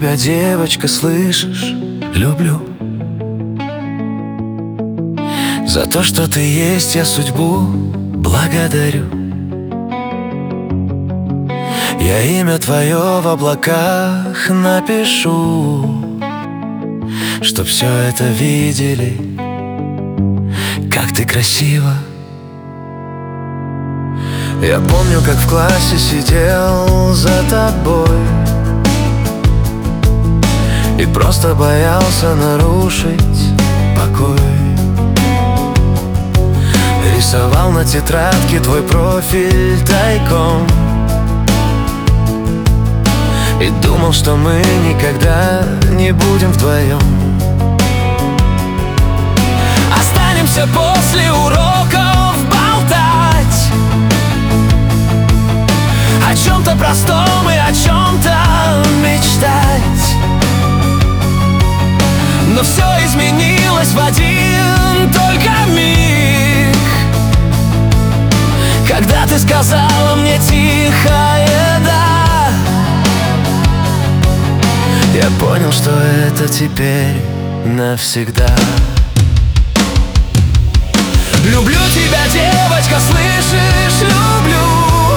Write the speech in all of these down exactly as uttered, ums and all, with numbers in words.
тебя, девочка, слышишь? Люблю. За то, что ты есть, я судьбу благодарю. Я имя твое в облаках напишу, чтоб все это видели, как ты красива. Я помню, как в классе сидел за тобой и просто боялся нарушить покой. Рисовал на тетрадке твой профиль тайком и думал, что мы никогда не будем вдвоем. Останемся после уроков болтать о чем-то простом и о чем-то мечтать. Но все изменилось в один только миг, когда ты сказала мне тихое «да». Я понял, что это теперь навсегда. Люблю тебя, девочка, слышишь? Люблю.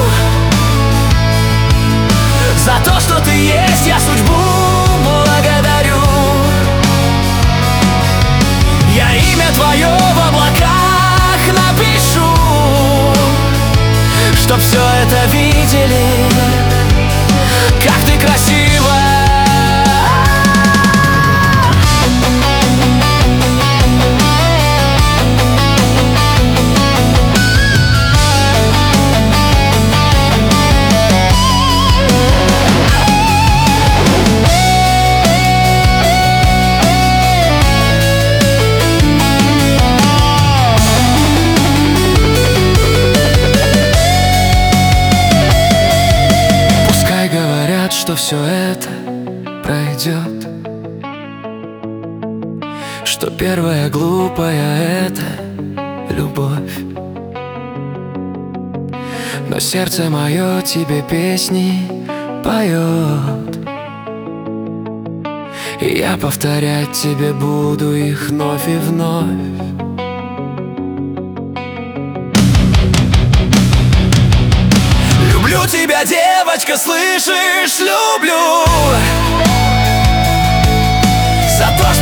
За то, что ты есть, я судьбу благодарю. Я имя твое в облаках напишу, чтоб все это видели, как ты красива. Что все это пройдет, что первая глупая — это любовь. Но сердце мое тебе песни поет, и я повторять тебе буду их вновь и вновь. Люблю тебя, девочка, слышишь? Люблю. За то, что